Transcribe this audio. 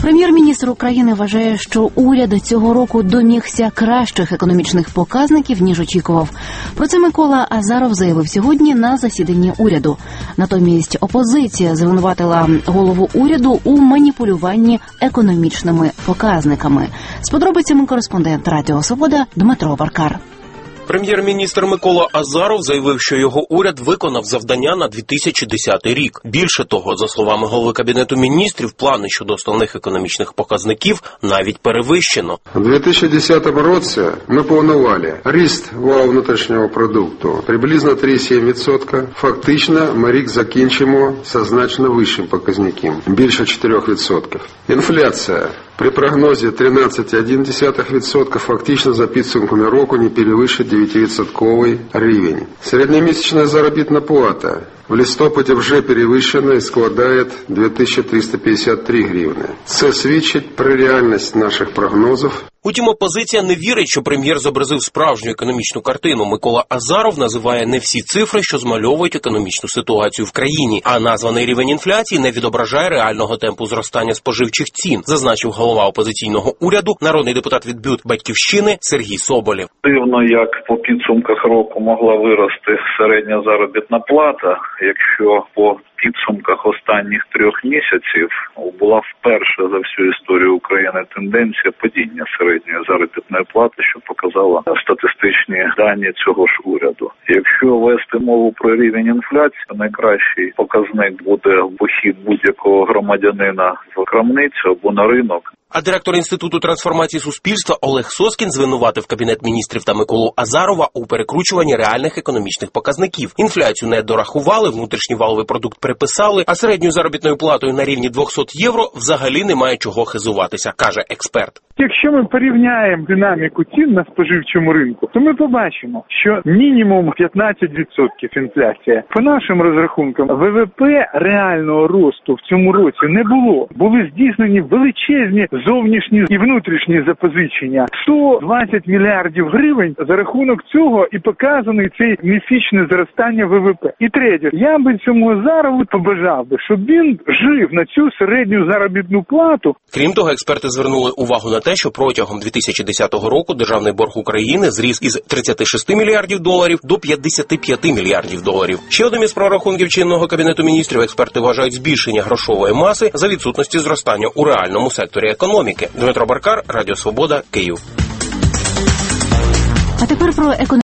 Прем'єр-міністр України вважає, що уряд цього року домігся кращих економічних показників, ніж очікував. Про це Микола Азаров заявив сьогодні на засіданні уряду. Натомість опозиція звинуватила голову уряду у маніпулюванні економічними показниками. З подробицями кореспондент Радіо Свобода Дмитро Баркар. Прем'єр-міністр Микола Азаров заявив, що його уряд виконав завдання на 2010 рік. Більше того, за словами голови Кабінету міністрів, плани щодо основних економічних показників навіть перевищено. У 2010 році ми планували ріст валового внутрішнього продукту приблизно 3,7%. Фактично ми рік закінчимо з значно вищим показником, більше 4%. Інфляція при прогнозі 13,1%, фактично за підсумками року не перевищить 9% рівень. Середньомісячна заробітна плата в листопаді вже перевищена і складає 2353 гривні. Це свідчить про реальність наших прогнозів. Утім, опозиція не вірить, що прем'єр зобразив справжню економічну картину. Микола Азаров називає не всі цифри, що змальовують економічну ситуацію в країні, а названий рівень інфляції не відображає реального темпу зростання споживчих цін, зазначив голова опозиційного уряду, народний депутат від БЮТ «Батьківщини» Сергій Соболєв. Дивно, як по підсумках року могла вирости середня заробітна плата, якщо по підсумках останніх 3 місяців була вперше за всю історію України тенденція падіння середньої заробітної плати, що показала статистичні дані цього ж уряду. Якщо вести мову про рівень інфляції, найкращий показник буде похід будь-якого громадянина в крамницю або на ринок. А директор Інституту трансформації суспільства Олег Соскін звинуватив Кабінет міністрів та Миколу Азарова у перекручуванні реальних економічних показників. Інфляцію не дорахували, внутрішній валовий продукт переписали, а середньою заробітною платою на рівні 200 євро взагалі немає чого хизуватися, каже експерт. Якщо ми порівняємо динаміку цін на споживчому ринку, то ми побачимо, що мінімум 15% інфляція. По нашим розрахункам, ВВП реального росту в цьому році не було. Були здійснені величезні зовнішні і внутрішні запозичення. 120 мільярдів гривень за рахунок цього і показаний цей міфічне зростання ВВП. І третє, я би цьому Азарову побажав би, щоб він жив на цю середню заробітну плату. Крім того, експерти звернули увагу на те, що протягом 2010 року державний борг України зріс із 36 мільярдів доларів до 55 мільярдів доларів. Ще одним із прорахунків чинного Кабінету міністрів експерти вважають збільшення грошової маси за відсутності зростання у реальному секторі економіки. Дмитро Баркар, Радіо Свобода, Київ. А тепер про